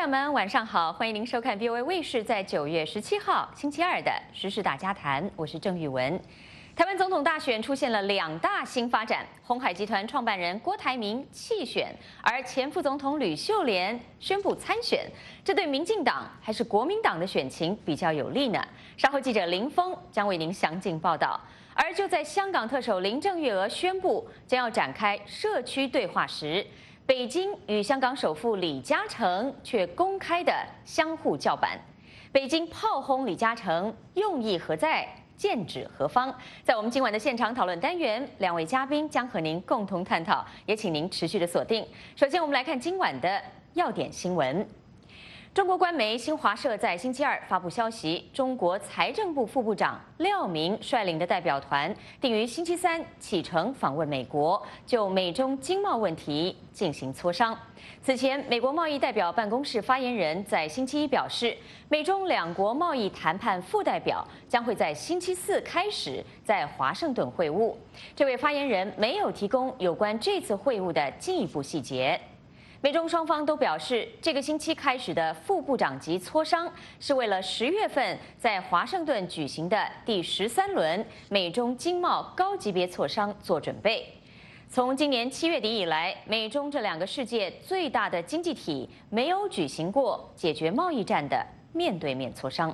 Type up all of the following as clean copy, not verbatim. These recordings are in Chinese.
们，晚上好，欢迎您收看 VOA 卫视在9月17号星期二的时事大家谈，我是郑玉文。台湾总统大选出现了2大新发展，鸿海集团创办人郭台铭弃选，而前副总统吕秀莲宣布参选，这对民进党还是国民党的选情比较有利呢？稍后记者林峰将为您详尽报道。而就在香港特首林郑月娥宣布将要展开社区对话时，北京与香港首富李嘉诚却公开的相互叫板。北京炮轰李嘉诚，用意何在？剑指何方？在我们今晚的现场讨论单元，2位嘉宾将和您共同探讨，也请您持续的锁定。首先，我们来看今晚的要点新闻。中国官媒新华社在星期二发布消息，中国财政部副部长廖明率领的代表团定于星期三启程访问美国，就美中经贸问题进行磋商。此前，美国贸易代表办公室发言人在星期一表示，美中2国贸易谈判副代表将会在星期四开始在华盛顿会晤。这位发言人没有提供有关这次会晤的进一步细节。美中双方都表示，这个星期开始的副部长级磋商是为了10月份在华盛顿举行的第13轮美中经贸高级别磋商做准备。从今年7月底以来，美中这2个世界最大的经济体没有举行过解决贸易战的面对面磋商。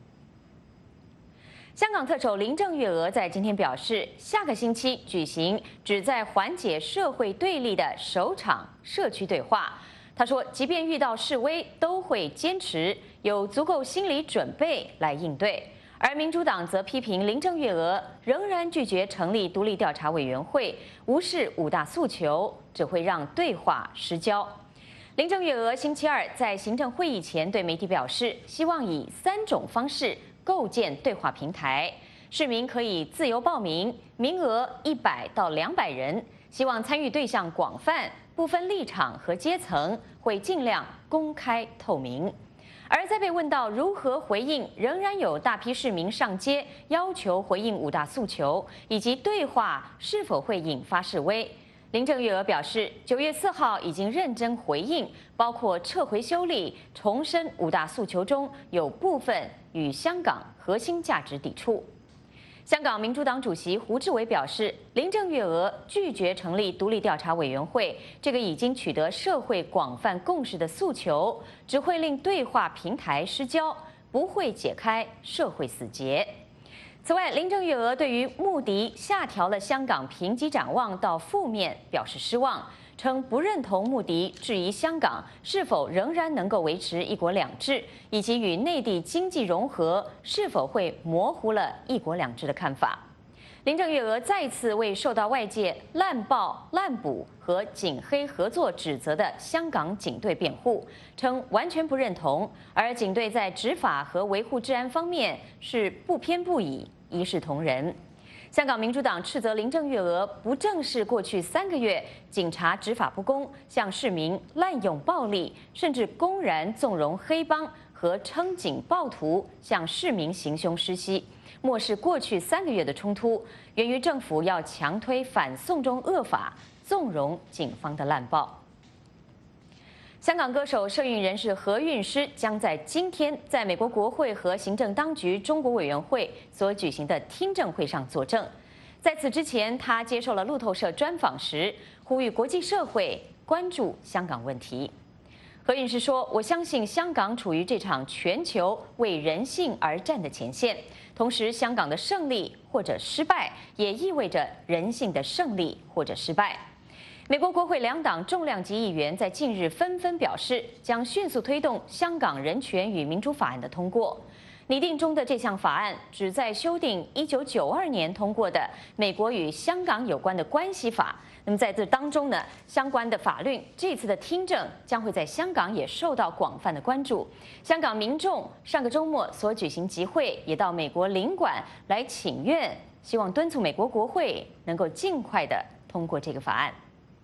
香港特首林郑月娥在今天表示，下个星期举行旨在缓解社会对立的首场社区对话。她说，即便遇到示威，都会坚持有足够心理准备来应对。而民主党则批评林郑月娥仍然拒绝成立独立调查委员会，无视5大诉求，只会让对话失焦。林郑月娥星期二在行政会议前对媒体表示，希望以3种方式构建对话平台，市民可以自由报名，名额100到200人，希望参与对象广泛，不分立场和阶层，会尽量公开透明。而在被问到如何回应仍然有大批市民上街要求回应5大诉求，以及对话是否会引发示威，林郑月娥表示，9月4号已经认真回应，包括撤回修例，重申5大诉求中有部分与香港核心价值抵触。香港民主党主席胡志伟表示，林郑月娥拒绝成立独立调查委员会，这个已经取得社会广泛共识的诉求，只会令对话平台失焦，不会解开社会死结。此外，林郑月娥对于穆迪下调了香港评级展望到负面表示失望，称不认同穆迪质疑香港是否仍然能够维持1国2制，以及与内地经济融合是否会模糊了1国2制的看法。林郑月娥再次为受到外界滥报、滥捕和警黑合作指责的香港警队辩护，称完全不认同，而警队在执法和维护治安方面是不偏不倚，一视同仁。香港民主党斥责林郑月娥不正视过去3个月警察执法不公，向市民滥用暴力，甚至公然纵容黑帮和称警暴徒向市民行凶施袭，漠视过去3个月的冲突，源于政府要强推反送中恶法，纵容警方的滥暴。香港歌手、社运人士何韵诗将在今天在美国国会和行政当局中国委员会所举行的听证会上作证。在此之前，他接受了路透社专访时，呼吁国际社会关注香港问题。何韵诗说：“我相信香港处于这场全球为人性而战的前线，同时香港的胜利或者失败，也意味着人性的胜利或者失败。”美国国会2党重量级议员在近日纷纷表示，将迅速推动香港人权与民主法案的通过。拟定中的这项法案旨在修订1992年通过的美国与香港有关的关系法。那么在这当中呢，相关的法律这次的听证将会在香港也受到广泛的关注。香港民众上个周末所举行集会，也到美国领馆来请愿，希望敦促美国国会能够尽快的通过这个法案。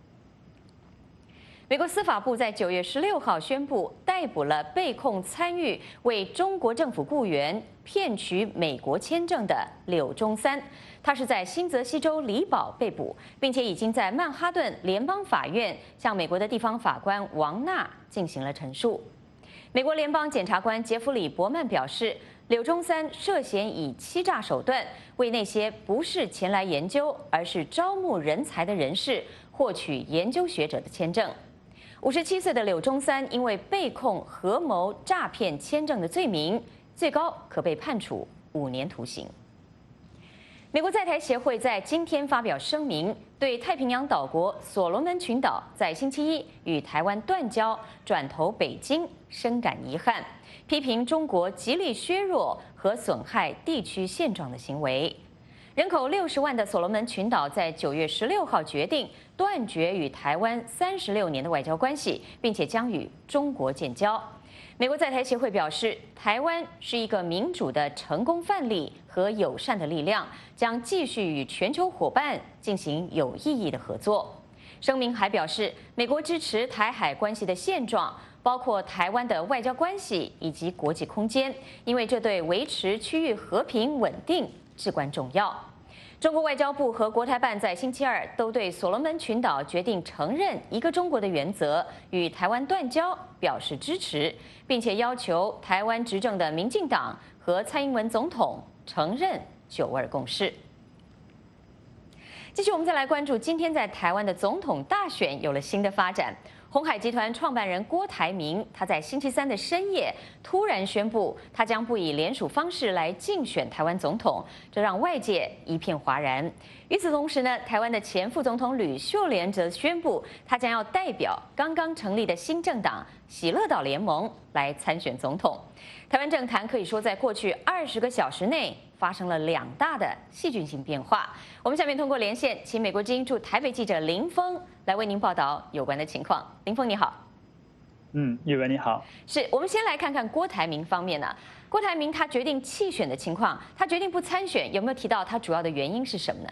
美国司法部在9月16号宣布逮捕了被控参与为中国政府雇员骗取美国签证的柳中三。他是在新泽西州里堡被捕，并且已经在曼哈顿联邦法院向美国的地方法官王纳进行了陈述。 美国联邦检察官杰弗里·伯曼表示，柳中三涉嫌以欺诈手段为那些不是前来研究，而是招募人才的人士获取研究学者的签证。57岁的柳中三因为被控合谋诈骗签证的罪名，最高可被判处5年徒刑。美国在台协会在今天发表声明，对太平洋岛国所罗门群岛在星期一与台湾断交、转投北京深感遗憾，批评中国极力削弱和损害地区现状的行为。人口60万的所罗门群岛在9月16号决定断绝与台湾36年的外交关系，并且将与中国建交。美国在台协会表示，台湾是一个民主的成功范例和友善的力量，将继续与全球伙伴进行有意义的合作。声明还表示，美国支持台海关系的现状，包括台湾的外交关系以及国际空间，因为这对维持区域和平稳定至关重要。中国外交部和国台办在星期二都对所罗门群岛决定承认一个中国的原则与台湾断交表示支持，并且要求台湾执政的民进党和蔡英文总统承认9·2共识。继续，我们再来关注今天在台湾的总统大选有了新的发展。鸿海集团创办人郭台铭，他在星期三的深夜突然宣布，他将不以联署方式来竞选台湾总统，这让外界一片哗然。与此同时呢，台湾的前副总统吕秀莲则宣布，他将要代表刚刚成立的新政党喜乐岛联盟来参选总统。台湾政坛可以说在过去20个小时内发生了2大的戏剧性变化。我们下面通过连线，请美国之音驻台北记者林峰来为您报道有关的情况。林峰你好。 玉文你好。 是我们先来看看郭台铭方面呢。郭台铭他决定弃选的情况，他决定不参选，有没有提到他主要的原因是什么呢？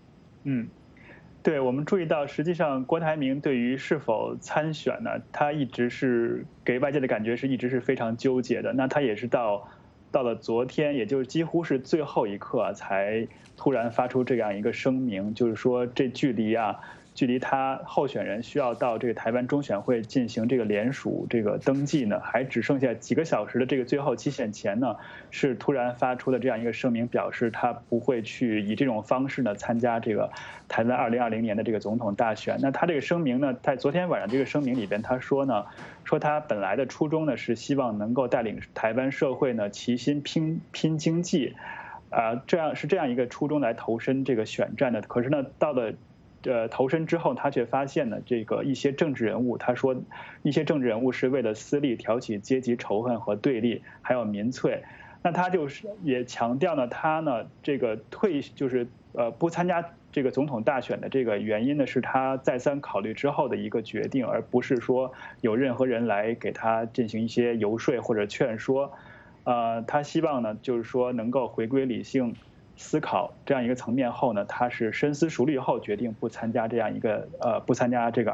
对，我们注意到，实际上郭台铭对于是否参选呢，他一直是给外界的感觉是一直是非常纠结的。那他也是到了昨天，也就是几乎是最后一刻才突然发出这样一个声明，就是说这距离他候选人需要到这个台湾中选会进行这个联署这个登记呢，还只剩下几个小时的这个最后期限前呢，是突然发出的这样一个声明，表示他不会去以这种方式呢参加这个台湾2020年的这个总统大选。那他这个声明呢，在昨天晚上这个声明里边，他说他本来的初衷呢是希望能够带领台湾社会呢齐心拼经济，这样一个初衷来投身这个选战的。可是呢，到了投身之后，他却发现呢，这个一些政治人物，他说一些政治人物是为了私利挑起阶级仇恨和对立，还有民粹。那他就是也强调呢，他呢这个不参加这个总统大选的这个原因呢，是他再三考虑之后的一个决定，而不是说有任何人来给他进行一些游说或者劝说。他希望呢，就是说能够回归理性思考这样一个层面后呢，他是深思熟虑后决定不参加这个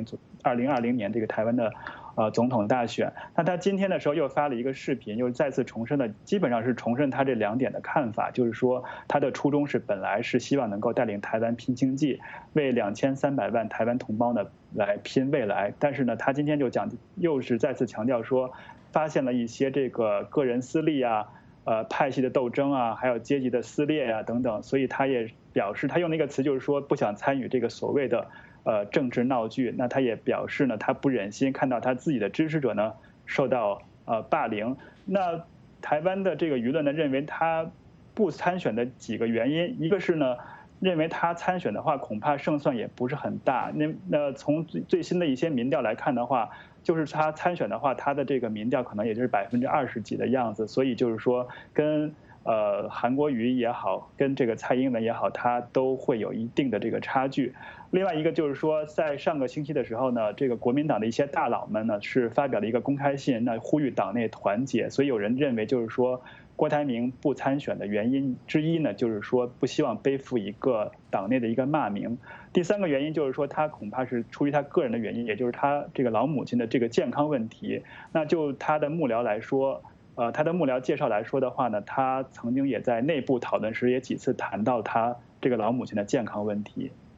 2020年这个台湾的总统大选。那他今天的时候又发了一个视频，又再次重申了，基本上是重申他这2点的看法，就是说他的初衷是本来是希望能够带领台湾拼经济，为2300万台湾同胞呢来拼未来。但是呢，他今天又是再次强调说，发现了一些这个个人私利啊。派系的斗争啊，还有阶级的撕裂啊等等，所以他也表示，他用那个词就是说不想参与这个所谓的政治闹剧。那他也表示呢，他不忍心看到他自己的支持者呢受到霸凌。那台湾的这个舆论呢认为他不参选的几个原因，一个是呢认为他参选的话恐怕胜算也不是很大。那从最新的一些民调来看的话，就是他参选的话，他的这个民调可能也就是20%几的样子，所以就是说跟韩国瑜也好，跟这个蔡英文也好，他都会有一定的这个差距。另外一个就是说，在上个星期的时候呢，这个国民党的一些大佬们呢是发表了一个公开信，那呼吁党内团结。所以有人认为就是说，郭台铭不参选的原因之一呢，就是说不希望背负一个党内的一个骂名。第3个原因就是说，他恐怕是出于他个人的原因，也就是他这个老母亲的这个健康问题。那就他的幕僚来说，他的幕僚介绍来说的话呢，他曾经也在内部讨论时也几次谈到他这个老母亲的健康问题。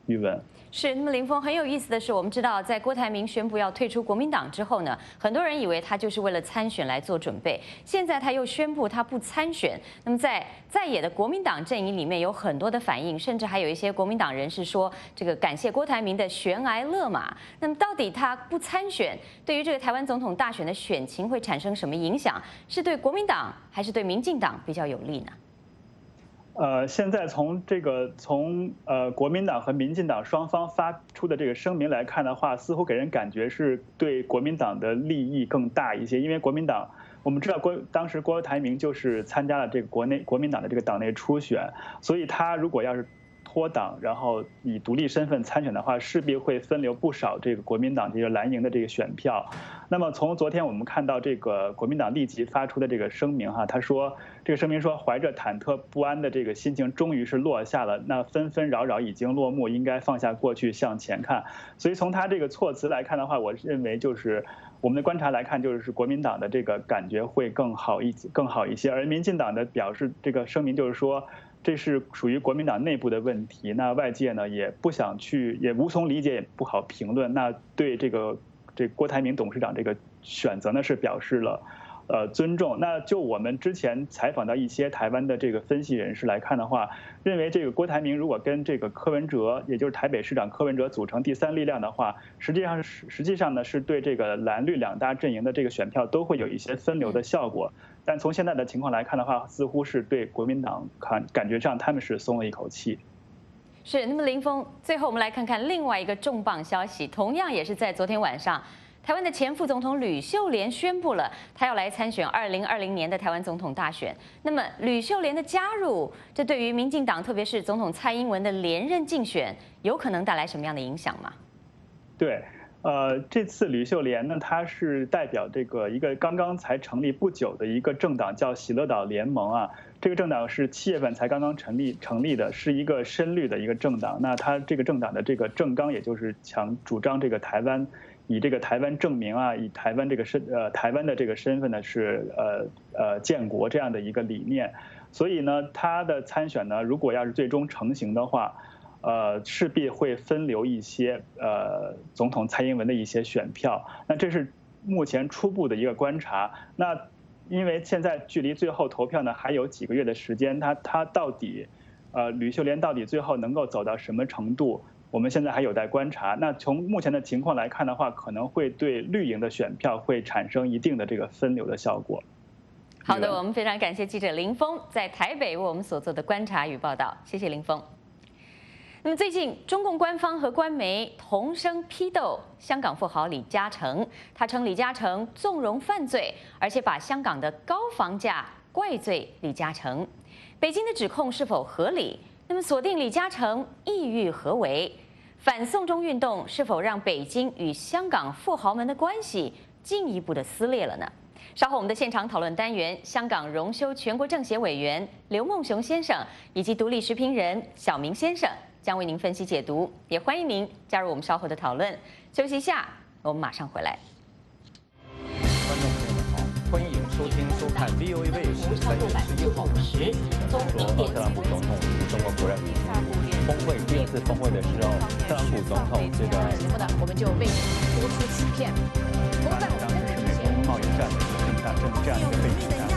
玉文。 是，那么林峰很有意思的是，我们知道在郭台铭宣布要退出国民党之后呢，很多人以为他就是为了参选来做准备。现在他又宣布他不参选，那么在野的国民党阵营里面有很多的反应，甚至还有一些国民党人士说，这个感谢郭台铭的悬崖勒马。那么到底他不参选，对于这个台湾总统大选的选情会产生什么影响？是对国民党还是对民进党比较有利呢？ 现在从国民党和民进党双方发出的这个声明来看的话，似乎给人感觉是对国民党的利益更大一些，因为国民党我们知道当时郭台铭就是参加了这个国民党的这个党内初选，所以他如果要是脱党，然后以独立身份参选的话，势必会分流不少这个国民党这个蓝营的这个选票。那么从昨天我们看到这个国民党立即发出的这个声明哈，他说这个声明说怀着忐忑不安的这个心情终于是落下了，那纷纷扰扰已经落幕，应该放下过去向前看。所以从他这个措辞来看的话，我认为就是我们的观察来看，就是国民党的这个感觉会更好一些，而民进党的表示这个声明就是说，这是属于国民党内部的问题，那外界呢也不想去，也无从理解，也不好评论。那对这郭台铭董事长这个选择呢是表示了尊重。那就我们之前采访到一些台湾的这个分析人士来看的话，认为这个郭台铭如果跟这个柯文哲，也就是台北市长柯文哲组成第三力量的话，实际上呢是对这个蓝绿两大阵营的这个选票都会有一些分流的效果。但从现在的情况来看的话，似乎是对国民党感觉上他们是松了一口气。 是，那么林峰，最后我们来看看另外一个重磅消息，同样也是在昨天晚上，台湾的前副总统吕秀莲宣布了，他要来参选2020年的台湾总统大选。那么吕秀莲的加入，这对于民进党，特别是总统蔡英文的连任竞选，有可能带来什么样的影响吗？ 对。这次吕秀莲呢，她是代表这个一个刚刚才成立不久的一个政党，叫喜乐岛联盟啊。这个政党是7月份才刚刚成立的，是一个深绿的一个政党。那它这个政党的这个政纲，也就是主张这个台湾，以这个台湾正名啊，以台湾台湾的这个身份呢是建国这样的一个理念。所以呢，他的参选呢，如果要是最终成型的话，势必会分流一些总统蔡英文的一些选票。那这是目前初步的一个观察。那因为现在距离最后投票呢还有几个月的时间，他到底吕秀莲到底最后能够走到什么程度，我们现在还有待观察。那从目前的情况来看的话，可能会对绿营的选票会产生一定的这个分流的效果。 好的，我们非常感谢记者林峰在台北为我们所做的观察与报道，谢谢林峰。那么最近，中共官方和官媒同声批斗香港富豪李嘉诚，他称李嘉诚纵容犯罪，而且把香港的高房价怪罪李嘉诚。北京的指控是否合理？那么锁定李嘉诚意欲何为？反送中运动是否让北京与香港富豪们的关系进一步的撕裂了呢？稍后我们的现场讨论单元，香港荣休全国政协委员刘梦熊先生以及独立时评人小明先生将为您分析解读，也欢迎您加入我们稍后的讨论。休息一下，我们马上回来。 观众朋友们好，欢迎收看 VOA 卫视3月11号时，中国特朗普总统与中国国人峰会第2次峰会的时候，特朗普总统这个节目呢，我们就为您播出此片。 当时是美中贸易战的这样一个背景下。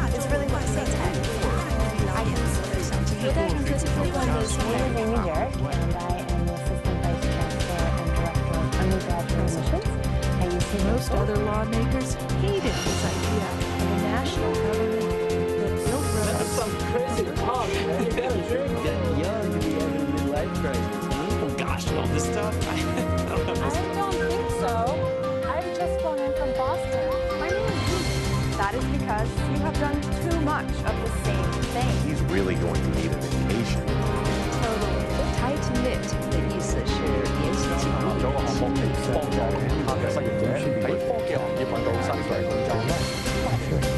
有带上科技互换的新闻人 and I am the Assistant Vice Chancellor and Director of Undergraduate Admissions. Most other lawmakers hated this idea of a national government that built roads. That's some crazy talk, man. You gotta drink. young to be having a midlife crisis. Oh gosh, all this stuff. I don't know. I don't think so. I've just flown in from Boston. That is because you have done too much of the same thing. He's really going to need an vacation. Totally. Tight-knit 的意思是联系紧密。 中國航空幫助其他嘅失業者喺科技行業揾到薪水工作。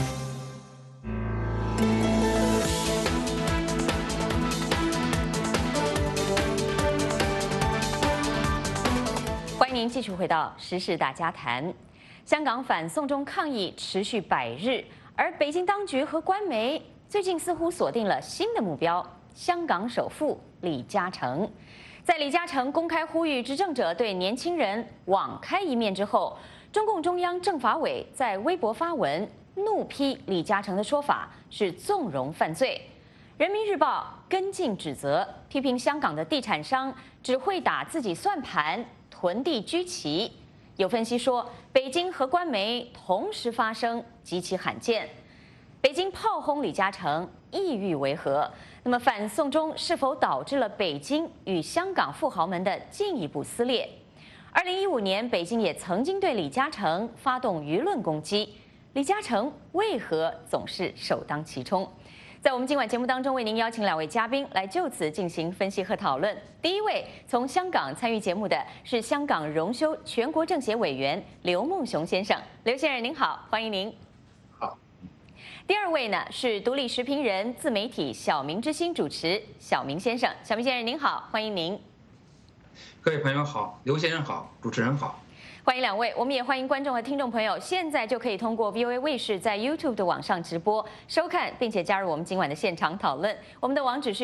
欢迎您继续回到时事大家谈。香港反送中抗议持续100日，而北京当局和官媒最近似乎锁定了新的目标——香港首富李嘉诚。 在李嘉诚公开呼吁执政者对年轻人网开一面之后，中共中央政法委在微博发文怒批李嘉诚的说法是纵容犯罪。人民日报跟进指责，批评香港的地产商只会打自己算盘，囤地居奇。有分析说，北京和官媒同时发声极其罕见。北京炮轰李嘉诚，意欲为何？那么反送中是否导致了北京与香港富豪们的进一步撕裂？2015年，北京也曾经对李嘉诚发动舆论攻击，李嘉诚为何总是首当其冲？在我们今晚节目当中，为您邀请2位嘉宾来就此进行分析和讨论。第一位从香港参与节目的是香港荣休全国政协委员刘梦熊先生，刘先生您好，欢迎您。 好。 第二位呢是独立时评人、自媒体小明之星主持小明先生，小明先生您好，欢迎您。 各位朋友好，刘先生好，主持人好。 欢迎2位，我们也欢迎观众和听众朋友，现在就可以通过 VOA 卫视在 YouTube 的网上直播收看，并且加入我们今晚的现场讨论。我们的网址是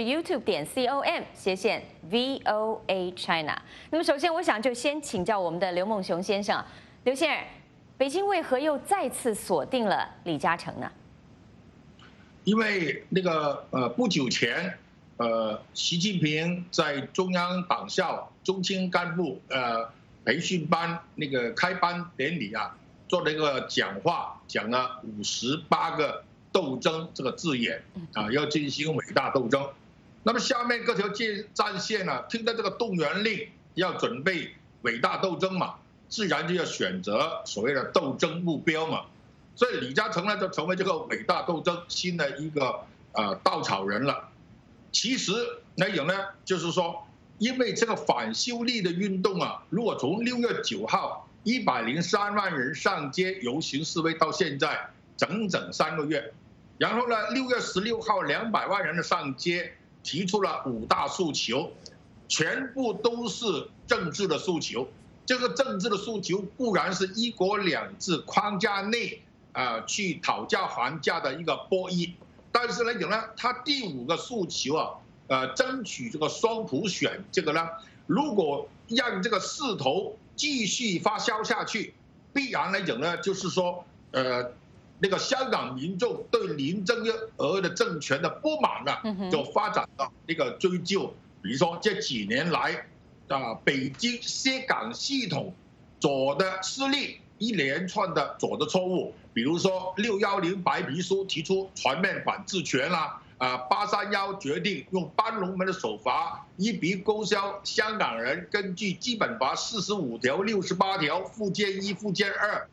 youtube.com/VOA China。那么首先，我想就先请教我们的刘梦熊先生，刘先生，北京为何又再次锁定了李嘉诚呢？ 因为不久前，习近平在中央党校中青干部培训班开班典礼啊，做了一个讲话，讲了58个斗争这个字眼啊，要进行伟大斗争。那么下面各条战线呢，听到这个动员令，要准备伟大斗争嘛，自然就要选择所谓的斗争目标嘛。所以李嘉诚呢，就成为这个伟大斗争新的一个稻草人了。其实来讲呢，就是说，因为这个反修例的运动啊，如果从6月9号103万人上街游行示威到现在整整3个月，然后呢6月16号200万人的上街，提出了5大诉求，全部都是政治的诉求。这个政治的诉求固然是1国2制框架内去讨价还价的一个博弈，但是来讲呢，他第5个诉求啊。争取这个双普选，这个呢，如果让这个势头继续发酵下去，必然来讲呢，就是说，香港民众对林郑月娥的政权的不满呢，就发展到追究，比如说这几年来，北京涉港系统左的势力一连串的左的错误，比如说610白皮书提出全面管制权啦。831决定用搬龙门的手法一笔勾销香港人根据基本法45条、68条附件1、附件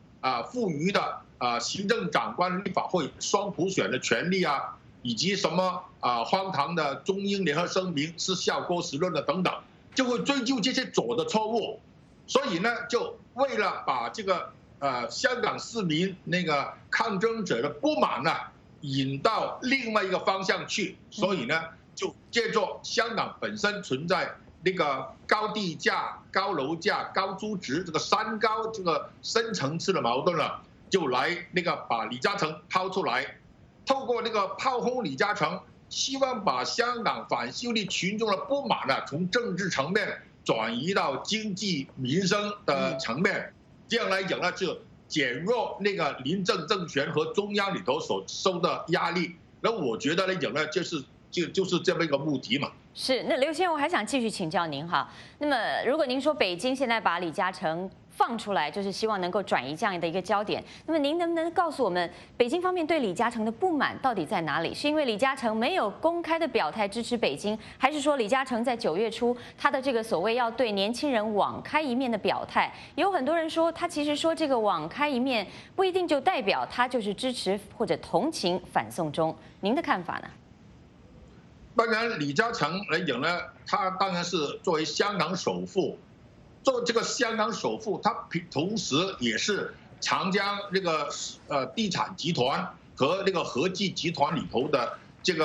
2赋予的行政长官立法会双普选的权利啊，以及什么荒唐的中英联合声明是效郭实论的等等，就会追究这些左的错误。所以呢，就为了把这个香港市民抗争者的不满呢，引到另外一个方向去，所以呢，就借助香港本身存在高地价、高楼价、高租值这个3高这个深层次的矛盾了，就来把李嘉诚抛出来，透过炮轰李嘉诚，希望把香港反修例群众的不满呢，从政治层面转移到经济民生的层面，这样来讲呢，就减弱林郑政权和中央里头所受的压力。那我觉得来讲呢，就是这么一个目的嘛。是， 那刘先生，我还想继续请教您哈。那么，如果您说北京现在把李嘉诚放出来，就是希望能够转移这样的一个焦点，那么您能不能告诉我们，北京方面对李嘉诚的不满到底在哪里？是因为李嘉诚没有公开的表态支持北京，还是说李嘉诚在9月初他的这个所谓要对年轻人网开一面的表态，有很多人说他其实说这个网开一面不一定就代表他就是支持或者同情反送中，您的看法呢？ 当然，李嘉诚来讲呢，他当然是作为香港首富，做这个香港首富，他同时也是长江地产集团和和记集团里头的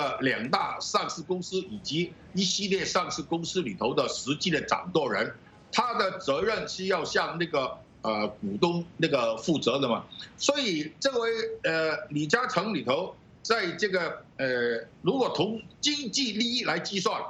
2大上市公司以及一系列上市公司里头的实际的掌舵人，他的责任是要向股东负责的嘛。所以这位李嘉诚里头，在如果从经济利益来计算，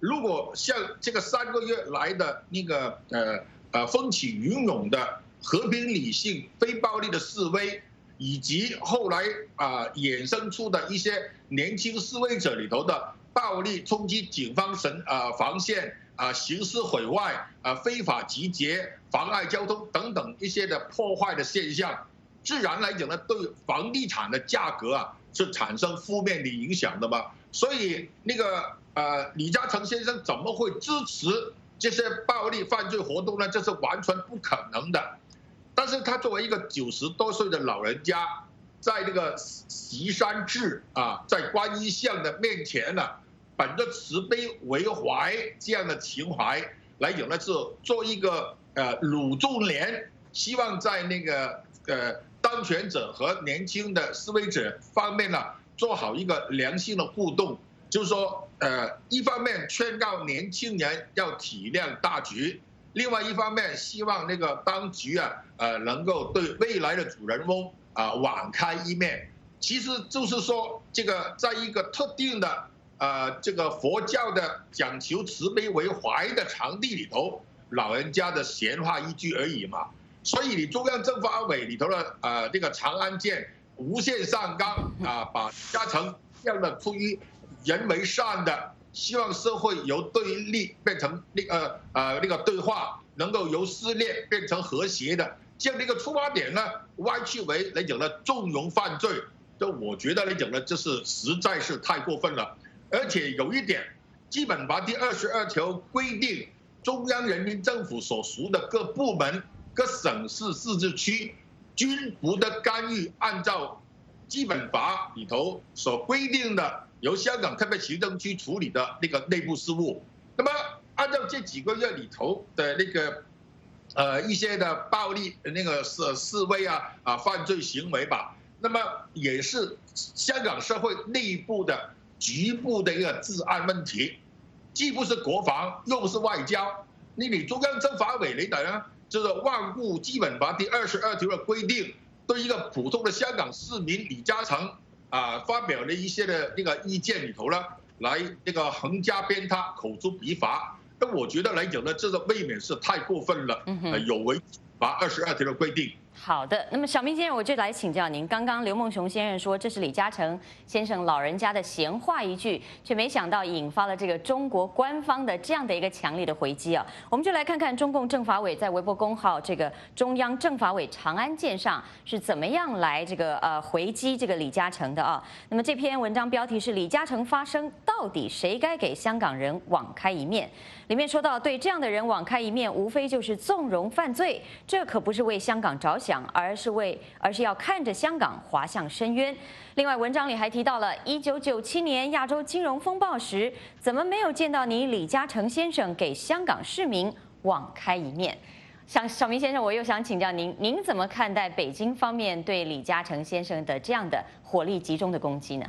如果像这个3个月来的那个风起云涌的和平理性非暴力的示威，以及后来衍生出的一些年轻示威者里头的暴力冲击警方防线刑事毁坏非法集结、妨碍交通等等一些的破坏的现象，自然来讲呢，对房地产的价格是产生负面的影响的嘛。所以那个李嘉诚先生怎么会支持这些暴力犯罪活动呢？这是完全不可能的。但是他作为一个90多岁的老人家，在这个岐山志在观音像的面前呢，本着慈悲为怀这样的情怀来讲呢，是做一个鲁仲连，希望在那个当权者和年轻的示威者方面呢，做好一个良性的互动。就是说，一方面劝告年轻人要体谅大局。另外一方面，希望那个当局能够对未来的主人翁网开一面。其实就是说，这个在一个特定的这个佛教的讲求慈悲为怀的场地里头，老人家的闲话一句而已嘛。所以你中央政法委里头的这个长安舰无限上纲把嘉诚这样的出于人为善的。希望社会由对立变成那个对话，能够由撕裂变成和谐的这样的一个出发点呢，歪曲为来讲呢纵容犯罪，这我觉得来讲呢，这是实在是太过分了。而且有一点，基本法第22条规定，中央人民政府所属的各部门、各省市自治区均不得干预按照基本法里头所规定的由香港特别行政区处理的那个内部事务。那么按照这几个月里头的那个一些的暴力那个示威犯罪行为吧，那么也是香港社会内部的局部的一个治安问题，既不是国防，又不是外交。你中央政法委来讲呢，就是罔顾基本法第22条的规定，对一个普通的香港市民李嘉诚发表了一些的那个意见里头呢，来那个横加鞭挞、口诛笔伐。那我觉得来讲呢，这个未免是太过分了，有违法22条的规定。 好的，那么小明先生，我就来请教您。刚刚刘梦熊先生说这是李嘉诚先生老人家的闲话一句，却没想到引发了这个中国官方的这样的一个强烈的回击啊。我们就来看看中共政法委在微博公号这个中央政法委长安舰上是怎么样来这个回击这个李嘉诚的啊。那么这篇文章标题是李嘉诚发声，到底谁该给香港人网开一面？里面说到，对这样的人网开一面，无非就是纵容犯罪，这可不是为香港着想，而是要看着香港滑向深渊。另外，文章里还提到了1997年亚洲金融风暴时，怎么没有见到你李嘉诚先生给香港市民网开一面？小明先生，我又想请教您，您怎么看待北京方面对李嘉诚先生的这样的火力集中的攻击呢？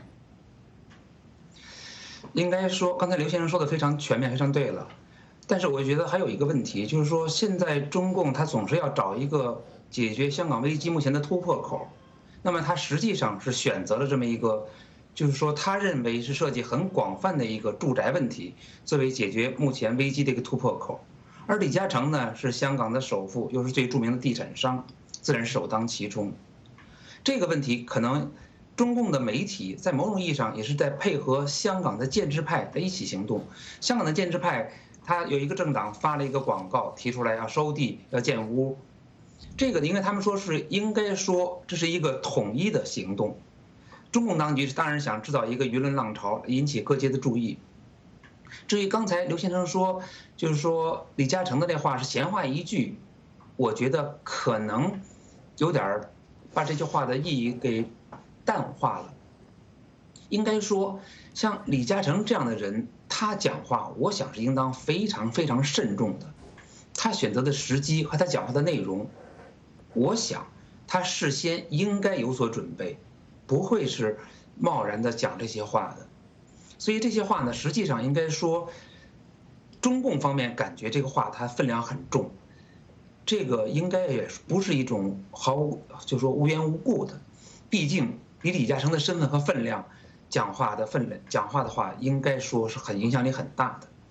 应该说，刚才刘先生说的非常全面，非常对了。但是我觉得还有一个问题，就是说现在中共他总是要找一个解决香港危机目前的突破口，那么他实际上是选择了这么一个，就是说他认为是涉及很广泛的一个住宅问题作为解决目前危机的一个突破口。而李嘉诚呢是香港的首富，又是最著名的地产商，自然首当其冲。这个问题可能中共的媒体在某种意义上也是在配合香港的建制派的一起行动。香港的建制派他有一个政党发了一个广告，提出来要收地、要建屋，这个因为他们说是应该说这是一个统一的行动。中共当局当然想制造一个舆论浪潮，引起各界的注意。至于刚才刘先生说，就是说李嘉诚的这话是闲话一句，我觉得可能有点把这句话的意义给淡化了。应该说，像李嘉诚这样的人，他讲话，我想是应当非常非常慎重的。他选择的时机和他讲话的内容，我想他事先应该有所准备，不会是贸然的讲这些话的。所以这些话呢，实际上应该说，中共方面感觉这个话它分量很重，这个应该也不是一种就说无缘无故的。毕竟以李嘉诚的身份和分量，讲话的话应该说是很影响力很大的。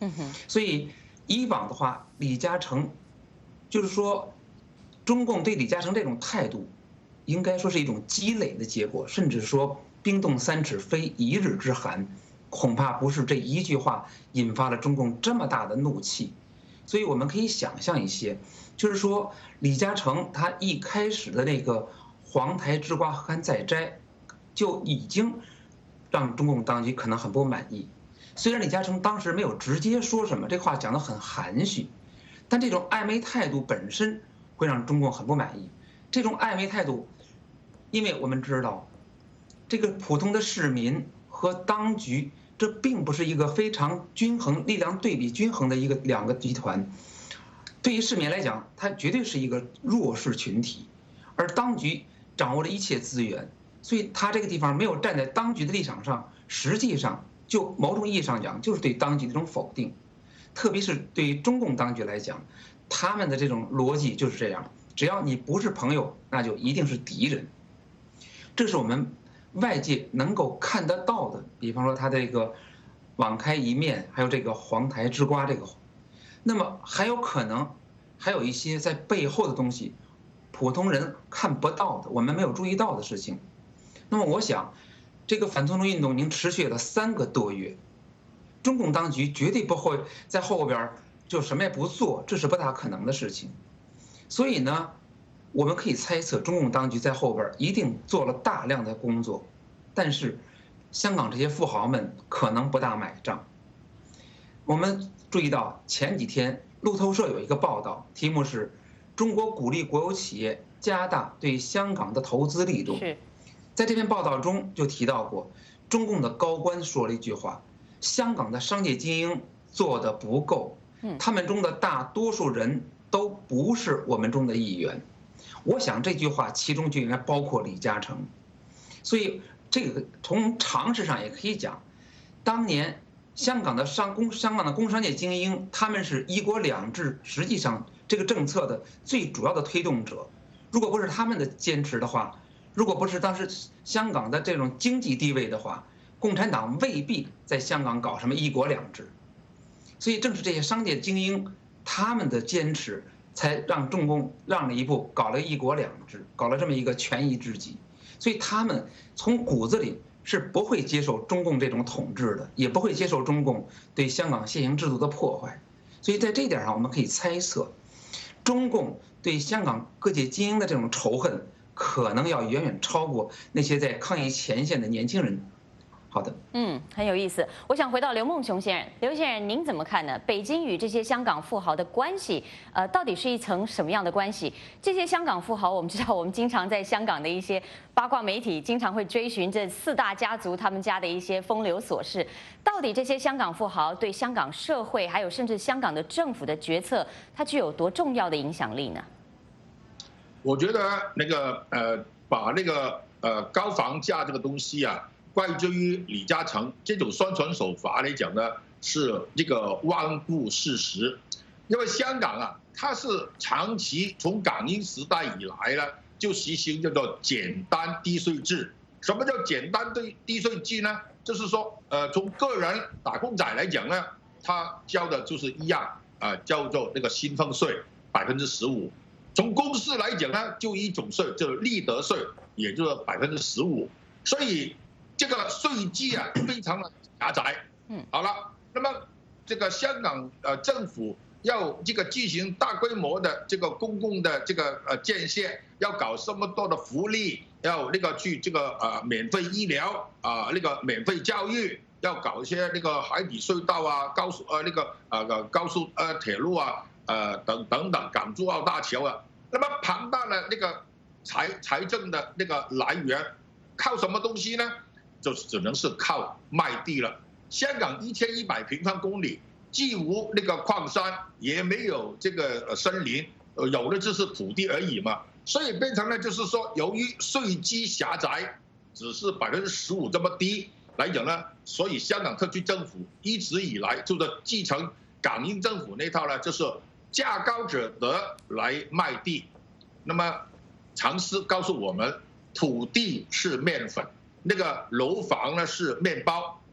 所以以往的话，李嘉诚就是说，中共对李嘉诚这种态度，应该说是一种积累的结果，甚至说冰冻三尺非一日之寒，恐怕不是这一句话引发了中共这么大的怒气。所以我们可以想象一些，就是说李嘉诚他一开始的那个黄台之瓜何堪再摘，就已经让中共当局可能很不满意。虽然李嘉诚当时没有直接说什么，这话讲得很含蓄，但这种暧昧态度本身会让中共很不满意。这种暧昧态度，因为我们知道，这个普通的市民和当局，这并不是一个非常均衡、力量对比均衡的两个集团。对于市民来讲，它绝对是一个弱势群体，而当局掌握了一切资源，所以他这个地方没有站在当局的立场上，实际上就某种意义上讲，就是对当局的一种否定。特别是对于中共当局来讲，他们的这种逻辑就是这样：只要你不是朋友，那就一定是敌人。这是我们外界能够看得到的，比方说他这个网开一面，还有这个黄台之瓜这个，那么还有可能还有一些在背后的东西，普通人看不到的，我们没有注意到的事情。那么我想，这个反送中运动已经持续了3个多月，中共当局绝对不会在后边就什么也不做，这是不大可能的事情。所以呢，我们可以猜测，中共当局在后边一定做了大量的工作，但是香港这些富豪们可能不大买账。我们注意到前几天路透社有一个报道，题目是“中国鼓励国有企业加大对香港的投资力度”。在这篇报道中就提到过，中共的高官说了一句话：香港的商界精英做得不够，他们中的大多数人都不是我们中的一员。我想这句话其中就应该包括李嘉诚。所以这个从常识上也可以讲，当年香港的工商界精英，他们是一国两制实际上这个政策的最主要的推动者。如果不是他们的坚持的话，如果不是当时香港的这种经济地位的话，共产党未必在香港搞什么一国两制。所以正是这些商界精英他们的坚持，才让中共让了一步，搞了一国两制，搞了这么一个权宜之计。所以他们从骨子里是不会接受中共这种统治的，也不会接受中共对香港现行制度的破坏。所以在这点上，我们可以猜测，中共对香港各界精英的这种仇恨，可能要远远超过那些在抗疫前线的年轻人。好的， 很有意思。我想回到刘梦熊先生，刘先生您怎么看呢？北京与这些香港富豪的关系，到底是一层什么样的关系？这些香港富豪，我们知道，我们经常在香港的一些八卦媒体经常会追寻这4大家族他们家的一些风流琐事。到底这些香港富豪对香港社会，还有甚至香港的政府的决策，它具有多重要的影响力呢？ 我觉得那个把那个高房价这个东西啊，怪罪于李嘉诚这种宣传手法来讲呢，是这个罔顾事实。因为香港啊，它是长期从港英时代以来呢，就实行叫做简单低税制。什么叫简单低税制呢？就是说，从个人打工仔来讲呢，他交的就是一样叫做那个薪俸税15%。从公司来讲呢，就一种税，就是利得税，也就是15%。所以这个税基啊，非常的狭窄。好了，那么这个香港政府要这个进行大规模的这个公共的这个建设，要搞这么多的福利，要那个去这个免费医疗那个免费教育，要搞一些那个海底隧道啊、高速高速铁路啊。等等，港珠澳大桥啊，那么庞大的那个财政的那个来源，靠什么东西呢？就是只能是靠卖地了。香港1100平方公里，既无那个矿山，也没有这个森林，有的就是土地而已嘛。所以变成了就是说，由于税基狭窄，只是15%这么低来讲呢，所以香港特区政府一直以来就是继承港英政府那套呢，就是价高者得来卖地。那么常识告诉我们，土地是面粉，那个楼房呢是面包，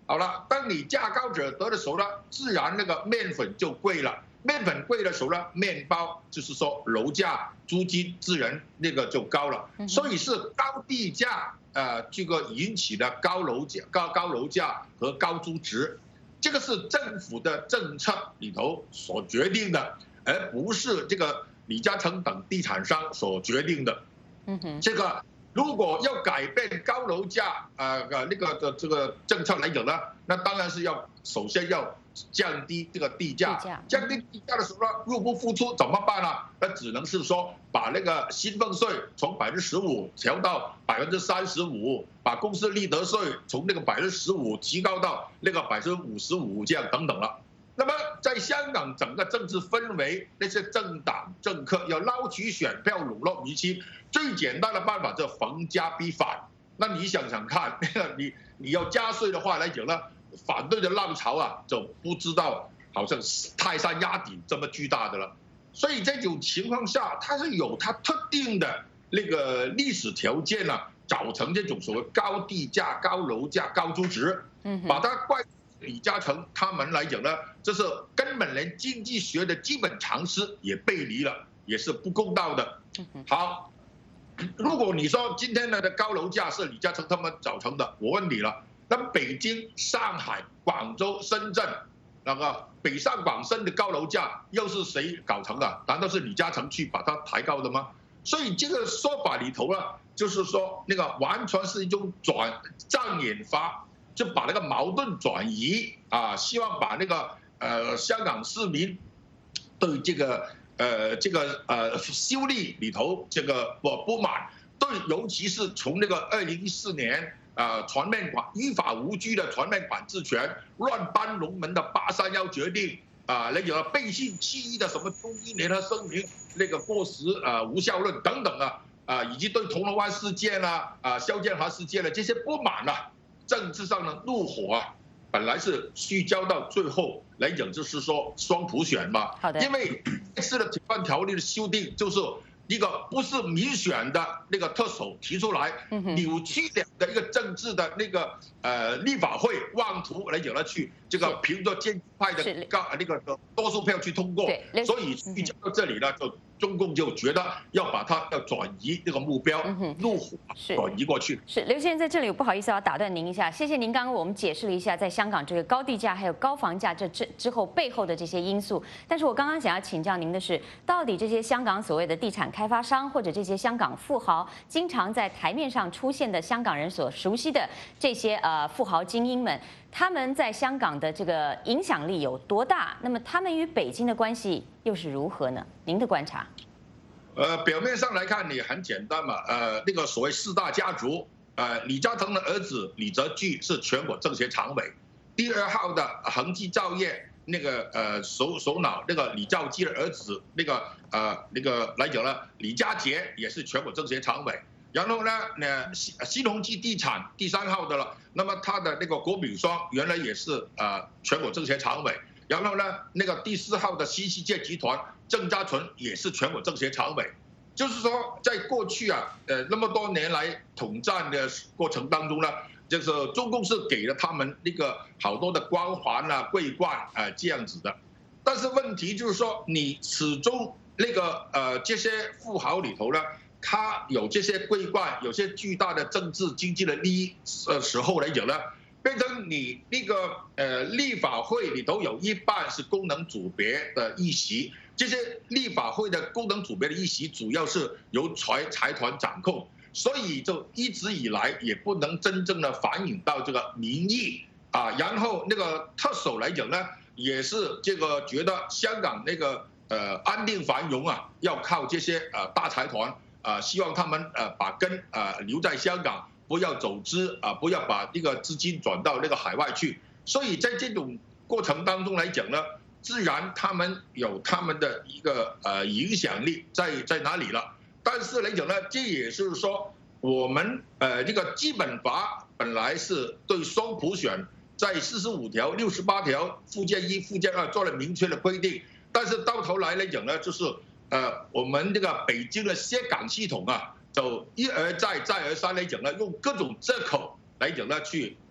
好了，当你价高者得的时候呢，自然那个面粉就贵了。面粉贵的时候呢，面包就是说楼价、租金自然那个就高了。所以是高地价这个引起的高楼价和高租值，这个是政府的政策里头所决定的，而不是这个李嘉诚等地产商所决定的。这个如果要改变高楼价这个政策来讲呢，那当然是首先要降低这个地价。降低地价的时候呢，入不敷出怎么办呢？那只能是说把那个薪俸税从15%调到35%，把公司利得税从那个15%提高到那个55%这样等等了。那么在香港整个政治氛围，那些政党政客要捞取选票、笼络民心，最简单的办法就是逢加必反。那你想想看，你要加税的话来讲呢，反对的浪潮啊，就不知道好像泰山压顶这么巨大的了。所以这种情况下，它是有它特定的那个历史条件啊，造成这种所谓高地价、高楼价、高租值，把它怪李嘉诚他们来讲呢，这是根本连经济学的基本常识也背离了，也是不公道的。好，如果你说今天的高楼价是李嘉诚他们造成的，我问你了，那北京、上海、广州、深圳那个北上广深的高楼价又是谁搞成的？难道是李嘉诚去把它抬高的吗？所以这个说法里头呢，就是说那个完全是一种障眼法。就把那个矛盾转移啊，希望把那个香港市民对这个修例里头这个不满，对，尤其是从那个2014年全面依法无据的全面管制权，乱搬龙门的831决定那个背信弃义的什么中英联合声明那个过时无效论等等以及对铜锣湾事件肖建华事件的这些不满政治上的怒火本来是聚焦到最后来讲，就是说双普选嘛。 好的。 因为这次的铁腕条例的修订，就是一个不是民选的那个特首提出来，扭曲的一个政治的那个立法会妄图来讲呢，去这个凭着建制派的那个多数票去通过，所以聚焦到这里呢，就中共就觉得要把它要转移这个目标，怒火转移过去。 是刘先生在这里，不好意思要打断您一下，谢谢您刚刚我们解释了一下在香港这个高地价还有高房价这之后背后的这些因素。但是我刚刚想要请教您的是，到底这些香港所谓的地产开发商或者这些香港富豪，经常在台面上出现的香港人所熟悉的这些富豪精英们，他们在香港的这个影响力有多大？那么他们与北京的关系又是如何呢？您的观察？ 表面上来看也很简单嘛，那个所谓4大家族，李嘉诚的儿子李泽钜是全国政协常委，第2号的恒基兆业那个首脑那个李兆基的儿子那个来讲呢，李家杰也是全国政协常委。然后呢，新鸿基地产第3号的了，那么他的那个郭炳双原来也是全国政协常委。然后呢，那个第4号的新世界集团郑家纯也是全国政协常委。就是说，在过去那么多年来统战的过程当中呢，就是中共是给了他们那个好多的光环桂冠这样子的。但是问题就是说，你始终那个这些富豪里头呢，他有这些桂冠，有些巨大的政治经济的利益时候来讲呢，变成你那个立法会里头有一半是功能组别的议席，这些立法会的功能组别的议席主要是由财团掌控，所以就一直以来也不能真正的反映到这个民意然后那个特首来讲呢，也是这个觉得香港那个安定繁荣要靠这些大财团希望他们把根留在香港。不要走资不要把这个资金转到那个海外去，所以在这种过程当中来讲呢，自然他们有他们的一个影响力在哪里了。但是来讲呢，这也是说我们这个基本法本来是对双普选在45条、68条附件1、附件2做了明确的规定，但是到头来讲呢，就是我们这个北京的涉港系统就一而再再而三来讲呢，用各种借口来讲呢，去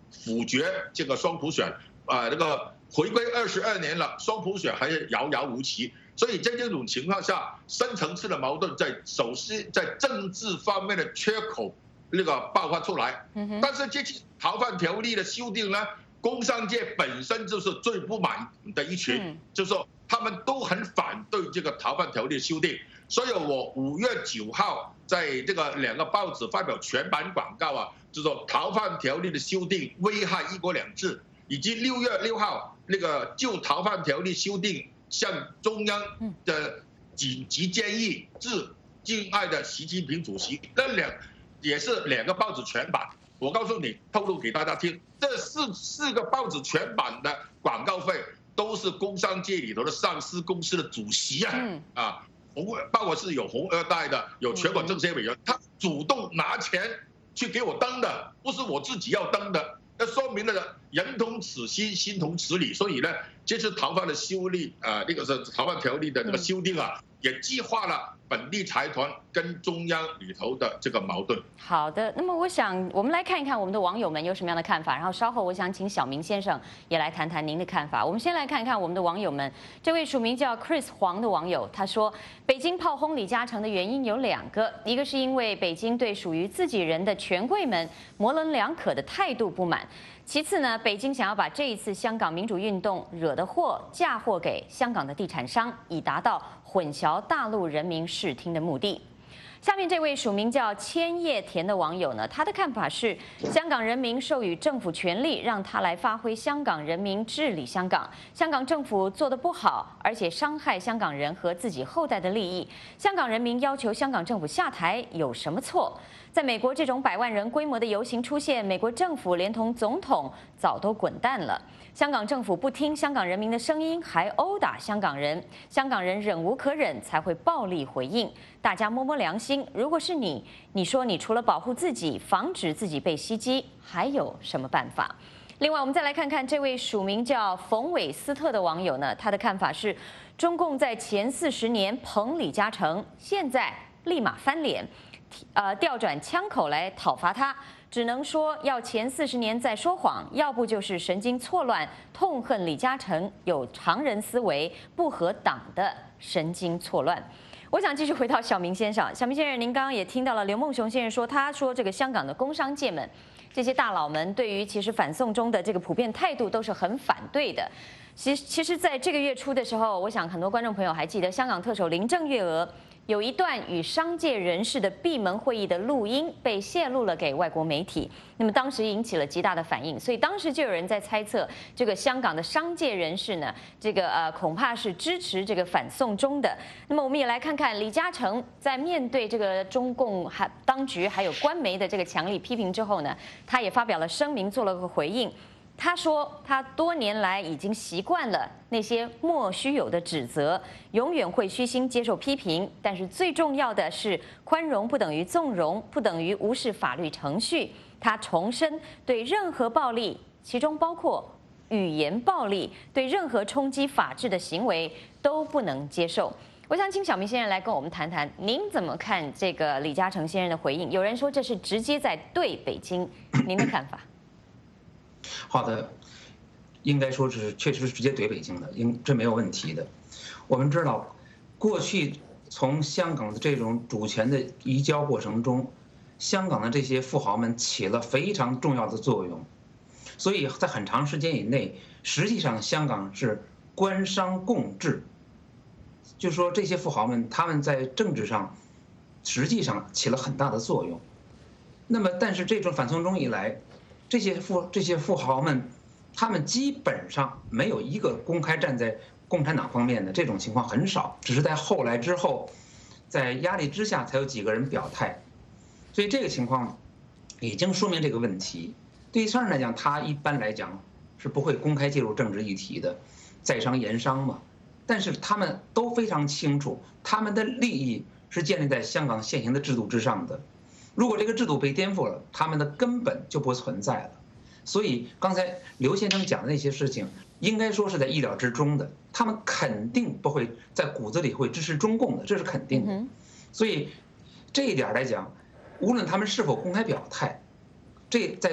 否决这个双普选，那个回归22年了，双普选还是遥遥无期。所以在这种情况下，深层次的矛盾首先在政治方面的缺口那个爆发出来。但是这次逃犯条例的修订呢，工商界本身就是最不满的一群，就是说他们都很反对这个逃犯条例的修订。所以我5月9号在这个2个报纸发表全版广告啊，就是说逃犯条例的修订危害一国两制，以及6月6号那个就逃犯条例修订向中央的紧急建议致敬爱的习近平主席，也是2个报纸全版。我告诉你，透露给大家听，这四个报纸全版的广告费都是工商界里头的上市公司的主席包括是有红二代的，有全国政协委员，他主动拿钱去给我登的，不是我自己要登的。那说明了人同此心，心同此理。所以呢，这次逃犯的修例那个是逃犯条例的这个修订啊，也激化了本地财团跟中央里头的这个矛盾。 好的，那么我想我们来看一看我们的网友们有什么样的看法，然后稍后我想请小明先生也来谈谈您的看法。我们先来看看我们的网友们，这位署名叫 Chris 黄的网友，他说，北京炮轰李嘉诚的原因有2个，一个是因为北京对属于自己人的权贵们模棱两可的态度不满。其次呢，北京想要把这一次香港民主运动惹的祸嫁祸给香港的地产商，以达到混淆大陆人民视听的目的。下面这位署名叫千叶田的网友呢，他的看法是，香港人民授予政府权力，让他来发挥香港人民治理香港。香港政府做得不好，而且伤害香港人和自己后代的利益。香港人民要求香港政府下台，有什么错？在美国这种100万人规模的游行出现，美国政府连同总统早都滚蛋了。香港政府不听香港人民的声音，还殴打香港人，香港人忍无可忍才会暴力回应。大家摸摸良心，如果是你说你除了保护自己，防止自己被袭击，还有什么办法？另外，我们再来看看这位署名叫冯韦斯特的网友呢，他的看法是，中共在前40年捧李嘉诚，现在立马翻脸。调转枪口来讨伐他，只能说要前40年在说谎，要不就是神经错乱，痛恨李嘉诚有常人思维不合党的神经错乱。我想继续回到小明先生，小明先生，您刚刚也听到了刘梦熊先生说，他说这个香港的工商界们，这些大佬们对于其实反送中的这个普遍态度都是很反对的。其实在这个月初的时候，我想很多观众朋友还记得，香港特首林郑月娥有一段与商界人士的闭门会议的录音被泄露了给外国媒体，那么当时引起了极大的反应，所以当时就有人在猜测，这个香港的商界人士呢，这个恐怕是支持这个反送中的。那么我们也来看看李嘉诚在面对这个中共当局还有官媒的这个强力批评之后呢，他也发表了声明，做了个回应。他说，他多年来已经习惯了那些莫须有的指责，永远会虚心接受批评。但是最重要的是，宽容不等于纵容，不等于无视法律程序。他重申，对任何暴力，其中包括语言暴力，对任何冲击法治的行为都不能接受。我想请小明先生来跟我们谈谈，您怎么看这个李嘉诚先生的回应？有人说这是直接在对北京，您的看法？ 好的，应该说是确实是直接怼北京的，这没有问题的。我们知道，过去从香港的这种主权的移交过程中，香港的这些富豪们起了非常重要的作用，所以在很长时间以内，实际上香港是官商共治，就是说这些富豪们他们在政治上实际上起了很大的作用。那么，但是这种反送中以来，这些富豪们，他们基本上没有一个公开站在共产党方面的，这种情况很少，只是在后来之后，在压力之下才有几个人表态，所以这个情况已经说明这个问题。对于商人来讲，他一般来讲是不会公开介入政治议题的，在商言商嘛。但是他们都非常清楚，他们的利益是建立在香港现行的制度之上的。如果这个制度被颠覆了，他们的根本就不存在了。所以刚才刘先生讲的那些事情，应该说是在意料之中的。他们肯定不会在骨子里会支持中共的，这是肯定的。所以这一点来讲，无论他们是否公开表态，这在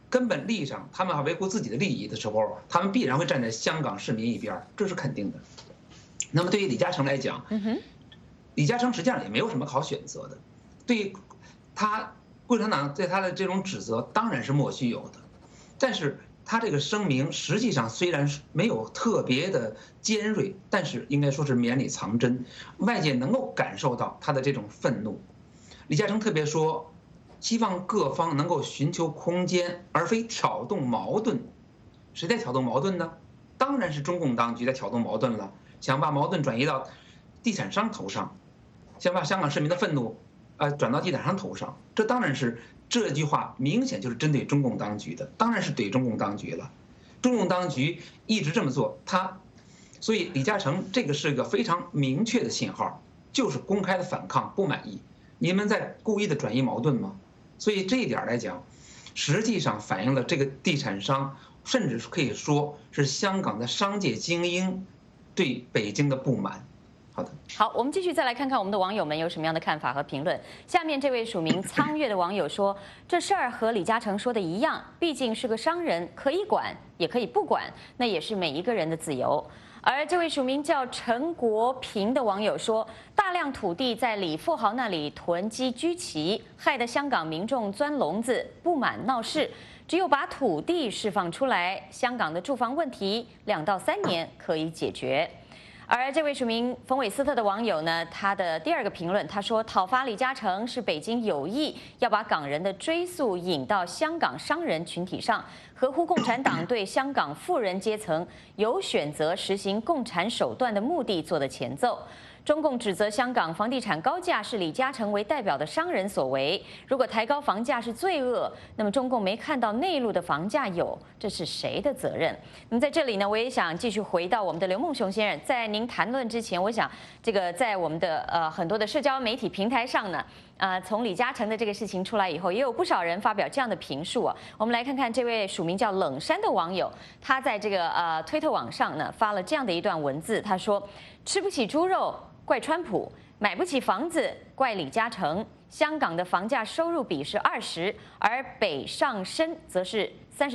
根本利益上，他们要维护自己的利益的时候，他们必然会站在香港市民一边，这是肯定的。那么对于李嘉诚来讲，李嘉诚实际上也没有什么好选择的。对于他，共产党对他的这种指责当然是莫须有的，但是他这个声明实际上虽然没有特别的尖锐，但是应该说是绵里藏针，外界能够感受到他的这种愤怒。李嘉诚特别说，希望各方能够寻求空间，而非挑动矛盾。谁在挑动矛盾呢？当然是中共当局在挑动矛盾了，想把矛盾转移到地产商头上，想把香港市民的愤怒转到地产商头上。这当然是这句话明显就是针对中共当局的，当然是怼中共当局了。中共当局一直这么做，所以李嘉诚这个是一个非常明确的信号，就是公开的反抗不满意。你们在故意的转移矛盾吗？所以这一点来讲，实际上反映了这个地产商，甚至可以说是香港的商界精英对北京的不满。 好，我们继续再来看看我们的网友们有什么样的看法和评论。下面这位署名苍月的网友说：“这事儿和李嘉诚说的一样，毕竟是个商人，可以管也可以不管，那也是每一个人的自由。”而这位署名叫陈国平的网友说：“大量土地在李富豪那里囤积居奇，害得香港民众钻笼子、不满闹事。只有把土地释放出来，香港的住房问题2到3年可以解决。”而这位署名冯韦斯特的网友呢，他的第2个评论，他说：“讨伐李嘉诚是北京有意要把港人的追溯引到香港商人群体上，合乎共产党对香港富人阶层有选择实行共产手段的目的做的前奏。”中共指责香港房地产高价是李嘉诚为代表的商人所为。如果抬高房价是罪恶，那么中共没看到内陆的房价有，这是谁的责任？那么在这里呢，我也想继续回到我们的刘梦熊先生。在您谈论之前，我想这个在我们的很多的社交媒体平台上呢，从李嘉诚的这个事情出来以后，也有不少人发表这样的评述啊。我们来看看这位署名叫冷山的网友，他在这个推特网上呢发了这样的一段文字，他说：“吃不起猪肉怪川普，买不起房子怪李嘉诚。香港的房价收入比是20%，而北上深则是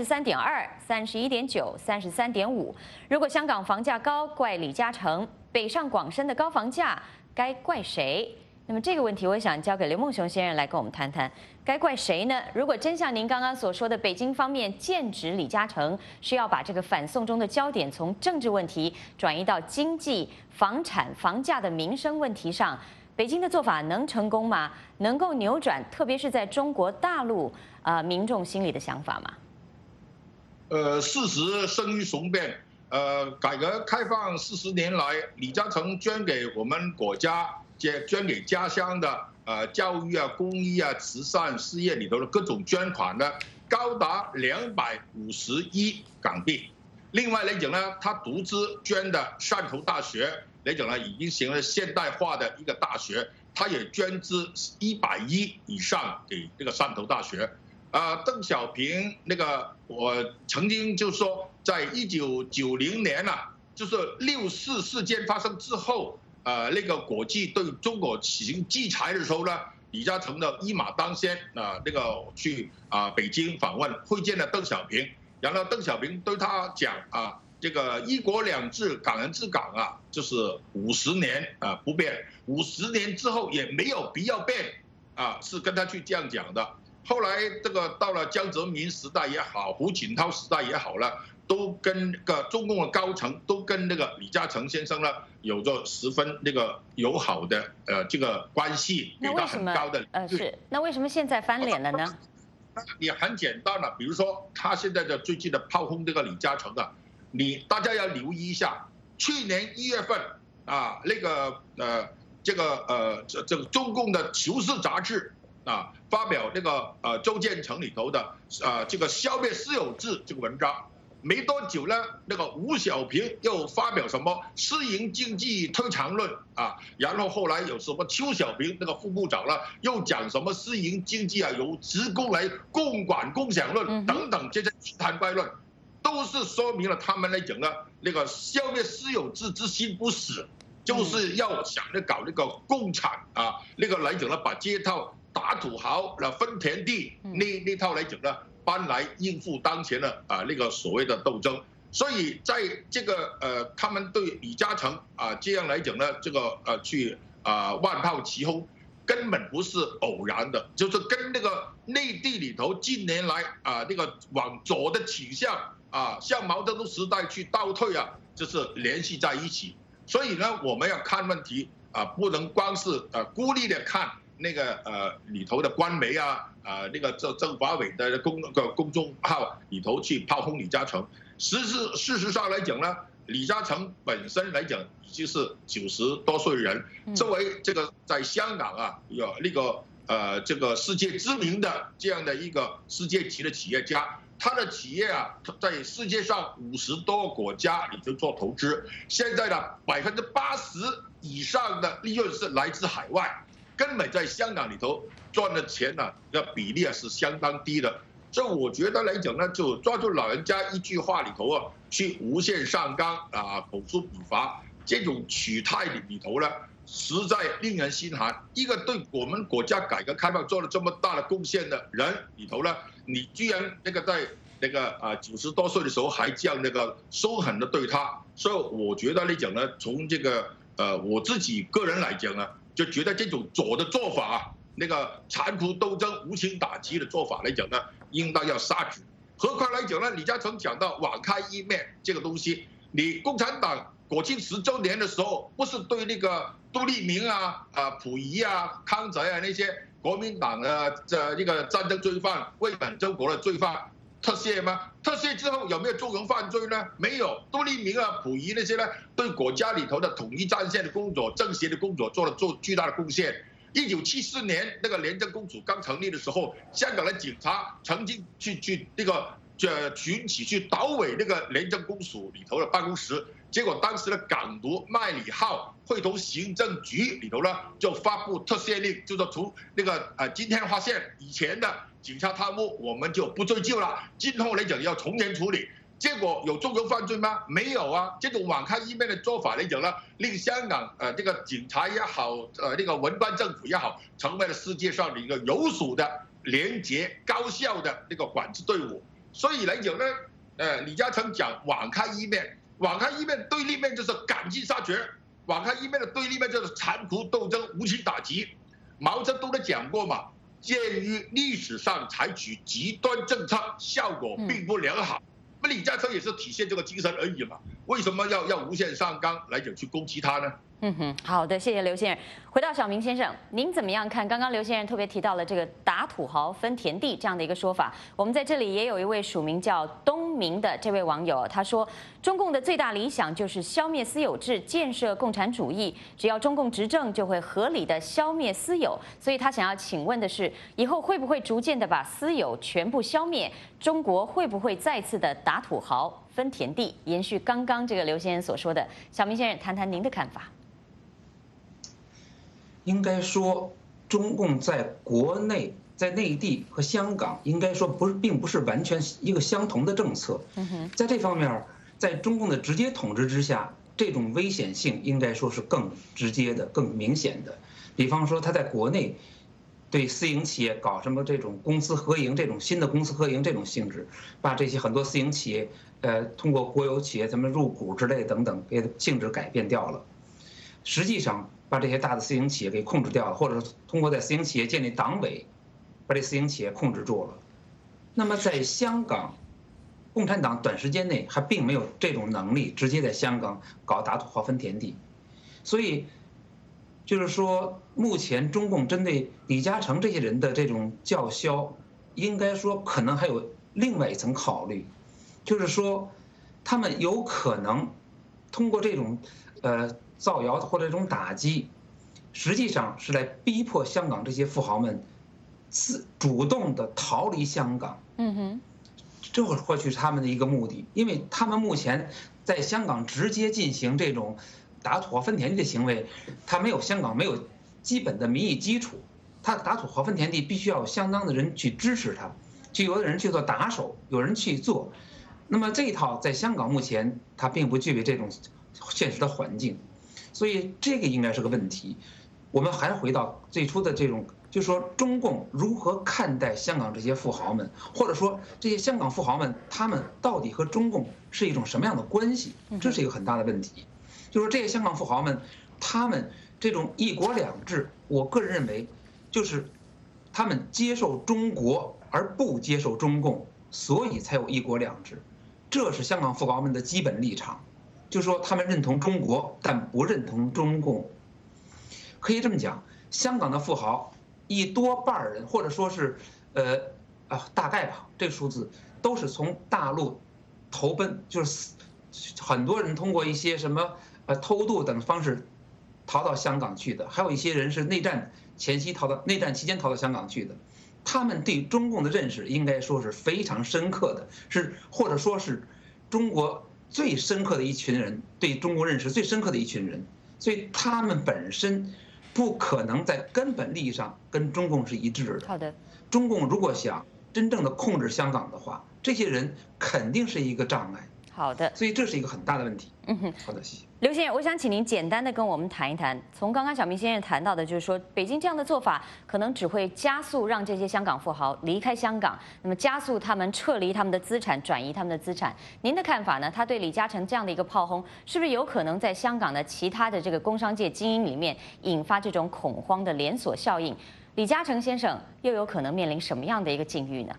33.2、31.9、33.5。如果香港房价高怪李嘉诚，北上广深的高房价该怪谁？”那么这个问题，我想交给刘梦熊先生来跟我们谈谈，该怪谁呢？如果真像您刚刚所说的，北京方面剑指李嘉诚，是要把这个反送中的焦点从政治问题转移到经济、房产、房价的民生问题上，北京的做法能成功吗？能够扭转，特别是在中国大陆民众心里的想法吗？ 事实胜于雄辩。改革开放40年来，李嘉诚捐给我们国家。捐给家乡的教育啊、公益啊、慈善事业里头的各种捐款呢，高达250亿港币。另外来讲呢，他独资捐的汕头大学来讲呢，已经成了现代化的一个大学，他也捐资100亿以上给这个汕头大学。邓小平那个，我曾经就说，在1990年啊，就是6·4事件发生之后。那个国际对中国实行制裁的时候呢，李嘉诚的一马当先那个去北京访问会见了邓小平，然后邓小平对他讲这个1国2制、港人治港啊，就是50年不变，50年之后也没有必要变是跟他去这样讲的。后来这个到了江泽民时代也好，胡锦涛时代也好了。都跟中共的高层都跟那个李嘉诚先生呢有着十分那个友好的这个关系，给他很高的是。那为什么现在翻脸了呢？ 也很简单了，比如说他现在的最近的炮轰这个李嘉诚啊，大家要留意一下，去年1月份那个这个中共的《求是》杂志发表那个周建成里头的这个消灭私有制这个文章。没多久呢，那个吴小平又发表什么私营经济推强论然后后来有什么邱小平那个副部长呢，又讲什么私营经济由职工来共管共享论等等这些奇谈怪论，都是说明了他们来讲呢，那个消灭私有制之心不死，就是要想着搞那个共产那个来讲呢，把这一套打土豪分田地那套来讲呢， 班来应付当前的那个所谓的斗争。所以在这个他们对李嘉诚这样来讲呢，这个去万炮齐轰，根本不是偶然的，就是跟那个内地里头近年来那个往左的倾向向毛泽东时代去倒退这是联系在一起。所以呢，我们要看问题不能光是孤立的看那个里头的官媒那个政法委的公众号里头去炮轰李嘉诚。事实上来讲呢，李嘉诚本身来讲已经是90多岁人，作为这个在香港有那个这个世界知名的这样的一个世界级的企业家，他的企业在世界上50多个国家里头做投资，现在呢80%以上的利润是来自海外，根本在香港里头赚的钱那比例是相当低的。所以我觉得来讲呢，就抓住老人家一句话里头去无限上纲口诛笔伐，这种取态里头呢，实在令人心寒。一个对我们国家改革开放做了这么大的贡献的人里头呢，你居然那个在那个90多岁的时候还这样那个凶狠的对他，所以我觉得来讲呢，从这个我自己个人来讲呢，就觉得这种左的做法那个残酷斗争、无情打击的做法来讲呢，应当要杀止。何况来讲呢，李嘉诚讲到网开一面这个东西，你共产党国庆10周年的时候，不是对那个杜立明溥仪康泽那些国民党的这个战争罪犯、为本争国的罪犯特赦吗？特赦之后有没有纵容犯罪呢？没有。杜立明溥仪那些呢，对国家里头的统一战线的工作、政协的工作做巨大的贡献。1974年那个廉政公署刚成立的时候，香港的警察曾经去那个群起去捣毁那个廉政公署里头的办公室，结果当时的港督麦理浩会同行政局里头呢就发布特赦令，就是从那个今天发现以前的警察贪污我们就不追究了，今后来讲要从严处理。结果有纵容犯罪吗？没有这种网开一面的做法来讲呢，令香港这个警察也好，那个文官政府也好，成为了世界上的一个有属的、廉洁、高效的那个管制队伍。所以来讲呢，李嘉诚讲网开一面，网开一面对立面就是赶尽杀绝，网开一面的对立面就是残酷斗争、无情打击。毛泽东都讲过嘛，鉴于历史上采取极端政策，效果并不良好。那李嘉诚也是体现这个精神而已嘛，为什么要无限上纲来讲去攻击他呢？ 好的，谢谢刘先生。回到小明先生，您怎么样看？刚刚刘先生特别提到了这个打土豪分田地这样的一个说法。我们在这里也有一位署名叫东明的这位网友，他说中共的最大理想就是消灭私有制，建设共产主义。只要中共执政，就会合理的消灭私有。所以他想要请问的是，以后会不会逐渐的把私有全部消灭？中国会不会再次的打土豪分田地？延续刚刚这个刘先生所说的，小明先生谈谈您的看法。 应该说，中共在国内、在内地和香港，应该说并不是完全一个相同的政策。在这方面，在中共的直接统治之下，这种危险性应该说是更直接的、更明显的。比方说，他在国内对私营企业搞什么这种公私合营、这种新的公私合营这种性质，把这些很多私营企业，通过国有企业咱们入股之类等等，给性质改变掉了。实际上，把这些大的私营企业给控制掉了，或者通过在私营企业建立党委，把这私营企业控制住了。那么在香港，共产党短时间内还并没有这种能力直接在香港搞打土豪分田地，所以就是说，目前中共针对李嘉诚这些人的这种叫嚣，应该说可能还有另外一层考虑，就是说，他们有可能通过这种造谣或者这种打击，实际上是来逼迫香港这些富豪们主动的逃离香港。这或许是他们的一个目的，因为他们目前在香港直接进行这种打土豪分田地的行为，香港没有基本的民意基础，他打土豪分田地必须要有相当的人去支持他，就有的人去做打手，有人去做。那么这一套在香港目前它并不具备这种现实的环境。所以这个应该是个问题， 我们还回到最初的这种，就是说中共如何看待香港这些富豪们，或者说这些香港富豪们，他们到底和中共是一种什么样的关系？这是一个很大的问题。就是说这些香港富豪们，他们这种一国两制，我个人认为，就是他们接受中国而不接受中共，所以才有一国两制。这是香港富豪们的基本立场，就是说他们认同中国，但不认同中共。可以这么讲，香港的富豪一多半人，或者说是，大概吧，这个数字都是从大陆投奔，就是很多人通过一些什么偷渡等方式逃到香港去的，还有一些人是内战期间逃到香港去的。他们对中共的认识应该说是非常深刻的，或者说是中国最深刻的一群人，对中国认识最深刻的一群人，所以他们本身不可能在根本利益上跟中共是一致的。 好的， 中共如果想真正的控制香港的话，这些人肯定是一个障碍。 好的， 所以这是一个很大的问题。好的，谢谢。 刘先生，我想请您简单的跟我们谈一谈，从刚刚小明先生谈到的，就是说北京这样的做法可能只会加速让这些香港富豪离开香港，那么加速他们撤离他们的资产，转移他们的资产。您的看法呢？他对李嘉诚这样的一个炮轰，是不是有可能在香港的其他的这个工商界精英里面引发这种恐慌的连锁效应？李嘉诚先生又有可能面临什么样的一个境遇呢？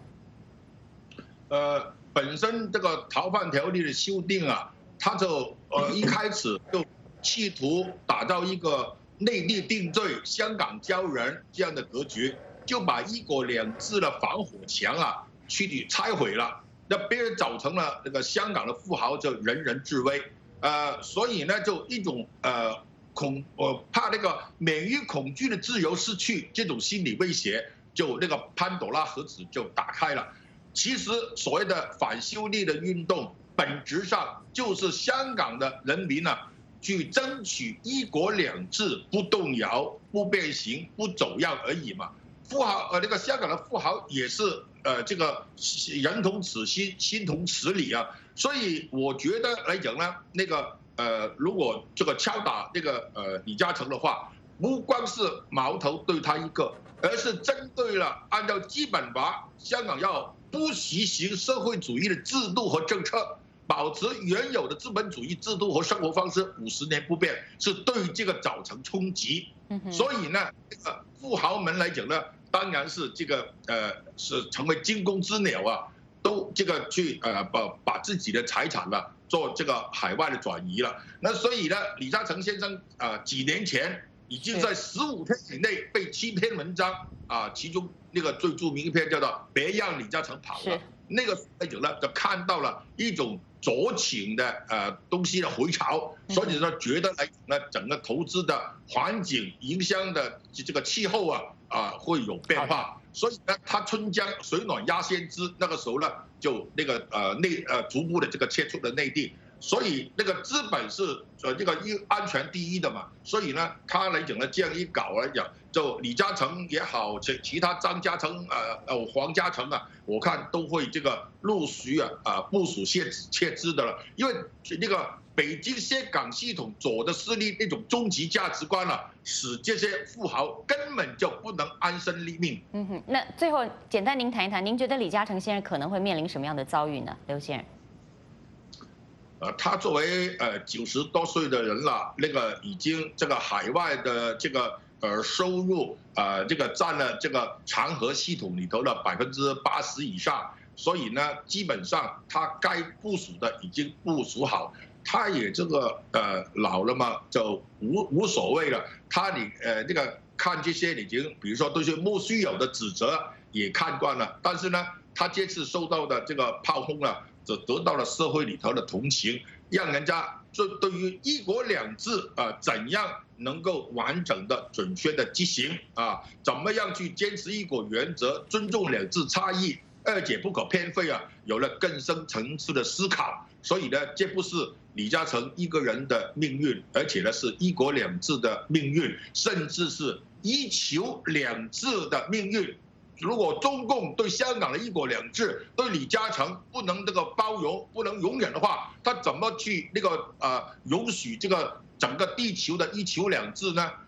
本身这个逃犯条例的修订啊，他就一开始就企图打造一个内地定罪、香港交人这样的格局，就把一国两制的防火墙啊去拆毁了，那别人造成了那个香港的富豪就人人自危，所以呢就一种怕那个免于恐惧的自由失去这种心理威胁，就那个潘朵拉盒子就打开了。其实所谓的反修例的运动，本质上就是香港的人民呢，去争取一国两制不动摇、不变形、不走样而已嘛。富豪那个香港的富豪也是这个人同此心，心同此理啊。所以我觉得来讲呢，那个如果这个敲打那个李嘉诚的话，不光是矛头对他一个，而是针对了按照基本法，香港要不实行社会主义的制度和政策，保持原有的资本主义制度和生活方式50年不变，是对这个造成冲击。所以呢，这个富豪们来讲呢，当然是这个是成为惊弓之鸟啊，都这个去把自己的财产呢做这个海外的转移了。那所以呢，李嘉诚先生几年前已经在15天以内被7篇文章其中那个最著名一篇叫做《别让李嘉诚跑了》，那个来讲呢，就看到了一种左倾的东西的回潮，所以说觉得来讲呢，整个投资的环境影响的这个气候会有变化，所以呢，他春江水暖鸭先知，那个时候呢，就那个逐步的这个撤出了内地。所以那个资本是这个安全第一的嘛，所以呢，他来讲呢，这样一搞来讲，就李嘉诚也好，其他张家诚黄家诚我看都会这个陆续部署撤资的了，因为那个北京香港系统左的势力那种终极价值观使这些富豪根本就不能安身立命。 那最后简单您谈一谈，您觉得李嘉诚先生可能会面临什么样的遭遇呢？刘先生。 他作为90多岁的人了，那个已经这个海外的这个收入这个占了这个长河系统里头的80%以上，所以呢，基本上他该部署的已经部署好，他也这个老了嘛，就无所谓了。这个看这些已经，比如说对些莫须有的指责也看惯了，但是呢，他这次受到的这个炮轰则得到了社会里头的同情，让人家对于一国两制怎样能够完整的、准确的执行怎么样去坚持一国原则、尊重两制差异，而且不可偏废有了更深层次的思考。所以呢，这不是李嘉诚一个人的命运，而且呢是一国两制的命运，甚至是一球两制的命运。如果中共对香港的一国两制，对李嘉诚不能这个包容，不能容忍的话，他怎么去那个允许这个整个地球的一球两制呢？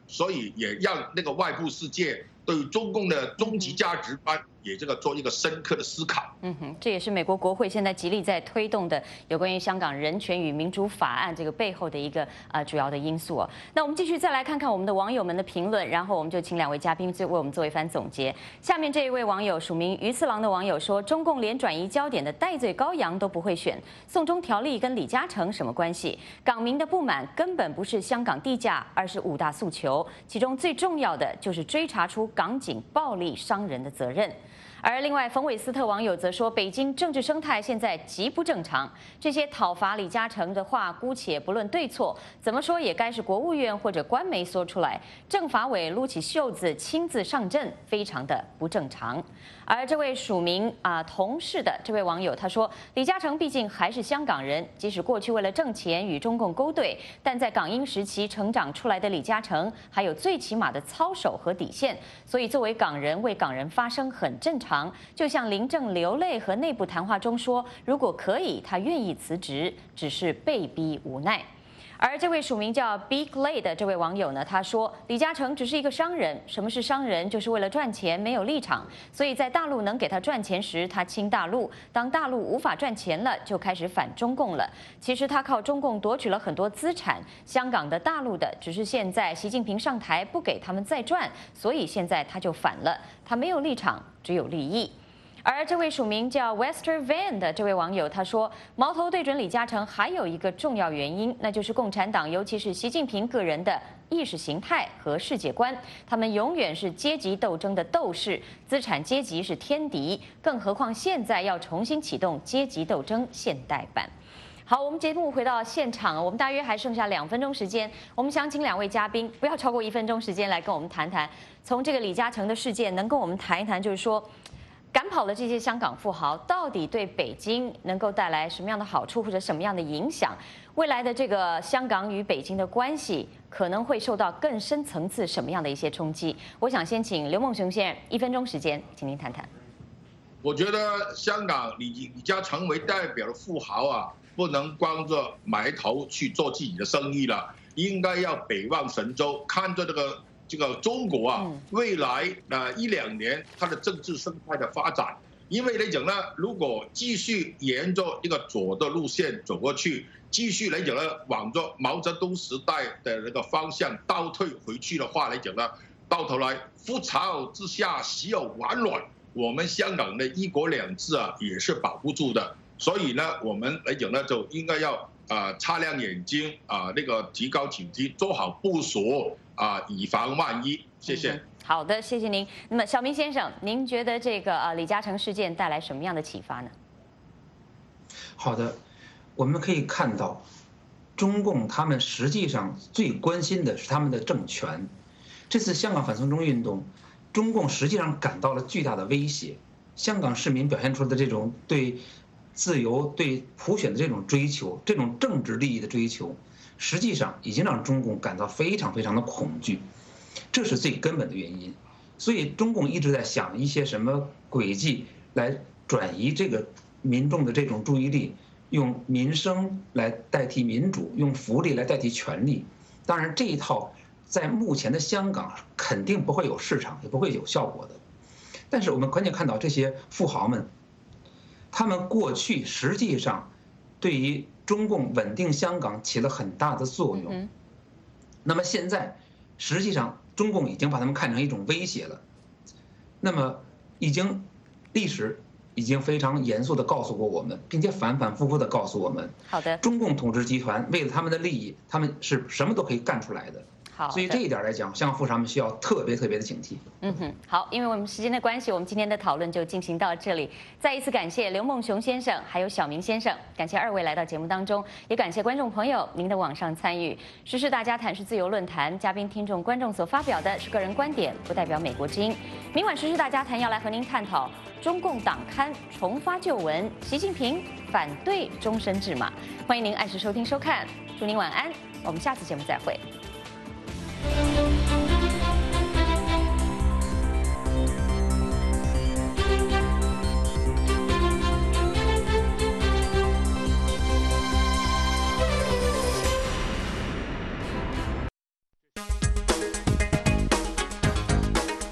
所以也让那个外部世界对于中共的终极价值观也做一个深刻的思考。 这也是美国国会现在极力在推动的有关于香港人权与民主法案这个背后的一个主要的因素哦。那我们继续再来看看我们的网友们的评论，然后我们就请2位嘉宾为我们做一番总结。下面这一位网友署名鱼次郎的网友说，中共连转移焦点的戴罪羔羊都不会选，送中条例跟李嘉诚什么关系？港民的不满根本不是香港地价，而是5大诉求，其中最重要的就是追查出港警暴力伤人的责任。而另外，冯韦斯特网友则说，北京政治生态现在极不正常，这些讨伐李嘉诚的话，姑且不论对错，怎么说也该是国务院或者官媒说出来，政法委撸起袖子亲自上阵，非常的不正常。而这位署名同事的这位网友他说，李嘉诚毕竟还是香港人，即使过去为了挣钱与中共勾兑，但在港英时期成长出来的李嘉诚还有最起码的操守和底线，所以作为港人为港人发声很正常。就像林郑流泪和内部谈话中说，如果可以，他愿意辞职，只是被逼无奈。而这位署名叫 Big Lay 的这位网友呢，他说李嘉诚只是一个商人，什么是商人？就是为了赚钱，没有立场。所以在大陆能给他赚钱时，他亲大陆；当大陆无法赚钱了，就开始反中共了。其实他靠中共夺取了很多资产，香港的、大陆的，只是现在习近平上台不给他们再赚，所以现在他就反了。他没有立场，只有利益。而这位署名叫 Wester Van 的这位网友他说，矛头对准李嘉诚还有一个重要原因，那就是共产党，尤其是习近平个人的意识形态和世界观，他们永远是阶级斗争的斗士，资产阶级是天敌，更何况现在要重新启动阶级斗争现代版。好，我们节目回到现场，我们大约还剩下2分钟时间，我们想请2位嘉宾不要超过1分钟时间来跟我们谈谈，从这个李嘉诚的事件能跟我们谈一谈，就是说赶跑的这些香港富豪到底对北京能够带来什么样的好处或者什么样的影响？未来的这个香港与北京的关系可能会受到更深层次什么样的一些冲击？我想先请刘梦熊先生1分钟时间，请您谈谈。 我觉得香港李嘉诚为代表的富豪啊，不能光着埋头去做自己的生意了，应该要北望神州，看着这个中国啊，未来1、2年它的政治生态的发展。因为来讲呢，如果继续沿着一个左的路线走过去，继续来讲呢，往着毛泽东时代的那个方向倒退回去的话来讲呢，到头来覆巢之下岂有完卵？我们香港的1国2制啊，也是保不住的。所以呢，我们来讲呢，就应该要擦亮眼睛那个提高警惕，做好部署以防万一。谢谢。 好的，谢谢您。那么，小明先生，您觉得这个李嘉诚事件带来什么样的启发呢？ 好的，我们可以看到，中共他们实际上最关心的是他们的政权。这次香港反送中运动，中共实际上感到了巨大的威胁。香港市民表现出的这种对自由、对普选的这种追求，这种政治利益的追求，实际上已经让中共感到非常非常的恐惧，这是最根本的原因。所以中共一直在想一些什么轨迹来转移这个民众的这种注意力，用民生来代替民主，用福利来代替权利。当然，这一套在目前的香港肯定不会有市场，也不会有效果的。但是我们关键看到这些富豪们，他们过去实际上对于中共稳定香港起了很大的作用。那么现在实际上中共已经把他们看成一种威胁了。那么历史已经非常严肃地告诉过我们，并且反反复复地告诉我们， 好的， 中共统治集团为了他们的利益，他们是什么都可以干出来的。所以这一点来讲，香港富商们需要特别的警惕。 好，因为我们时间的关系，我们今天的讨论就进行到这里。再一次感谢刘梦熊先生还有小明先生，感谢2位来到节目当中，也感谢观众朋友您的网上参与。时事大家谈是自由论坛，嘉宾、听众、观众所发表的是个人观点，不代表美国之音。明晚时事大家谈要来和您探讨中共党刊重发旧闻，习近平反对终身制嘛？欢迎您按时收听收看，祝您晚安，我们下次节目再会。